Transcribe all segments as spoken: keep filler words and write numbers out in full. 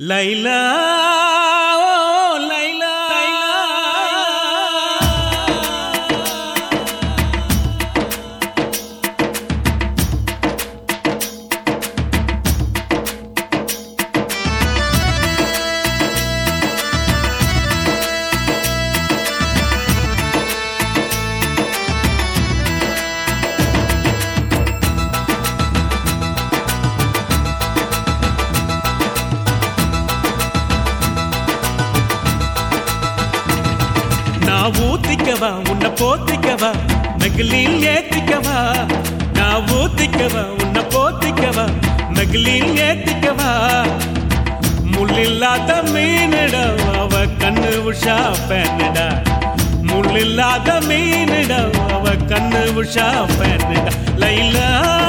லைலா ஓ லைலா நான் ஊத்திக்கவா உன்னை போத்திக்கவா நகலில் ஏத்திக்கவா நான் ஊத்திக்கவா உன்னை போத்திக்கவா நகலில் ஏத்திக்கவா முள்ளில்லாத மீனிடா அவ கண்ணு உஷா பேனடா முள்ளில்லாத மீனிடா அவ கண்ணு உஷா பேனடா லைலா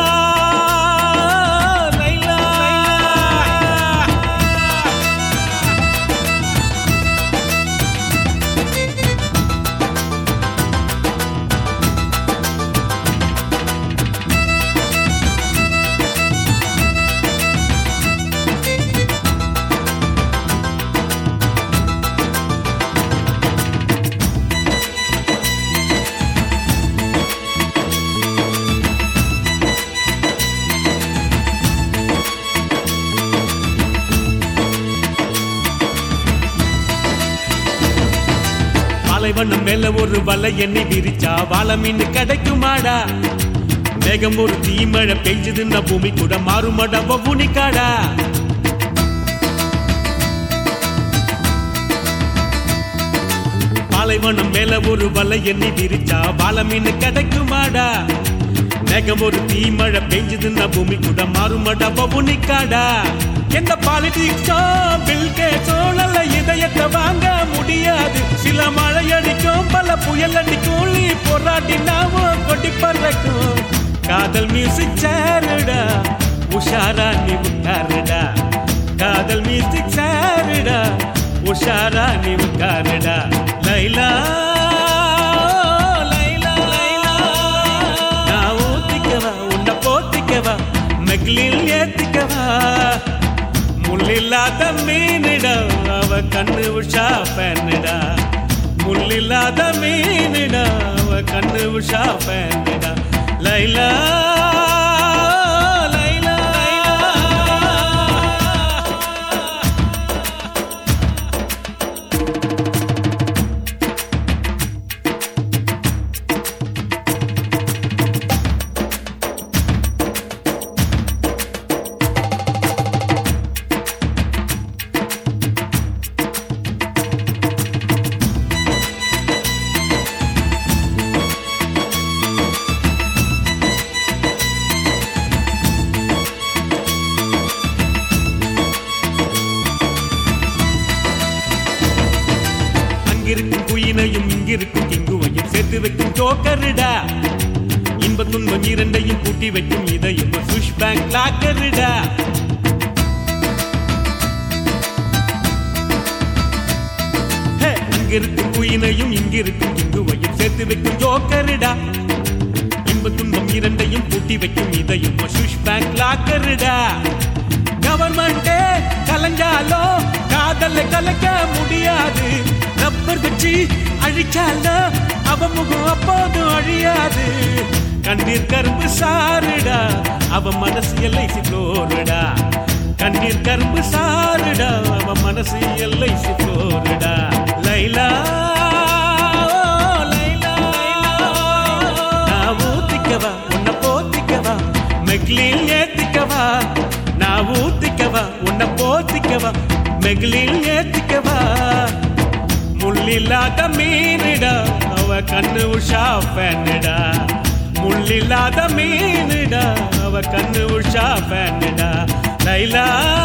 வண்ணம் மேல ஒரு வலை எண்ணெய் விரிச்சா வாழை மீன் கிடைக்குமாடா மேகம் ஒரு தீமழை பெய்ஞ்சதுன்னா பூமி கூட மாறுமாடா பவுனிக்காடா பாலைவனம் மேல ஒரு வலை எண்ணெய் விரிச்சா வாழை மீன் கிடைக்குமாடா மேகம் ஒரு தீமழை பெய்ஞ்சதுன்னா பூமி கூட மாறுமாடா பவுனிக்காடா எந்த பாலிடிக்ஸோ பில்கேட்ஸோ நல்ல இதயத்தை வாங்க முடியாது சில மழை அடிக்கும் பல புயல் அடிக்கும் நீ போராட்டினாவோ கொடி பறக்கும் காதல் மியூசிக் சேருடா உஷாரா நீ உட்காருடா காதல் மியூசிக் சேருடா உஷாரா நீ உட்காருடா லைலா லைலா லைலா நான் ஊத்திக்கவா உன்னை போத்திக்கவா மெக்லில் ஏத்திக்கவா முள்ளில்லாத மீனிடா அவ கண்ணு உஷா பேனடா முள்ளில்லாத மீனிடா அவ கண்ணு உஷா பேனடா லைலா லைலா இங்கிருக்கும் குயினையும் இங்கிருக்கும் கிங்குவையும் சேர்த்து வைக்கும் ஜோக்கருடா இன்ப துன்பம் இரண்டையும் கூட்டி வைக்கும் இதையும் சுவிஸ் பேங்க் லாக்கருடா இங்கிருக்கும் குயினையும் இங்கிருக்கும் கிங்குவையும் சேர்த்து வைக்கும் ஜோக்கருடா இன்ப துன்பம் இரண்டையும் கூட்டி வைக்கும் இதையும் சுவிஸ் பேங்க் லாக்கருடா கவர்மெண்டே கலஞ்சாலோ காதல கலக்க முடியாது ரப்பர் வச்சு அழிச்சால அவ முகம் அப்போதும் அழியாது கண்ணீர் கரும்பு சாருடா அவ மனசு எல்ஐசி ஃப்ளோருடா கண்ணீர் கரும்பு சாருடா அவ மனசு எல்ஐசி ஃப்ளோருடா லைலா லைலா நான் ஊத்திக்கவா உன்னை போத்திக்கவா மெக்லில் ஏத்திக்கவா நான் ஊத்திக்கவா உன்னை போத்திக்கவா மெக்லில் ஏத்திக்கவா முள்ளில்லாத மீனிடா அவ கண்ணு உஷா பேனடா முள்ளில்லாத மீனிடா அவ கண்ணு உஷா பேனடா லைலா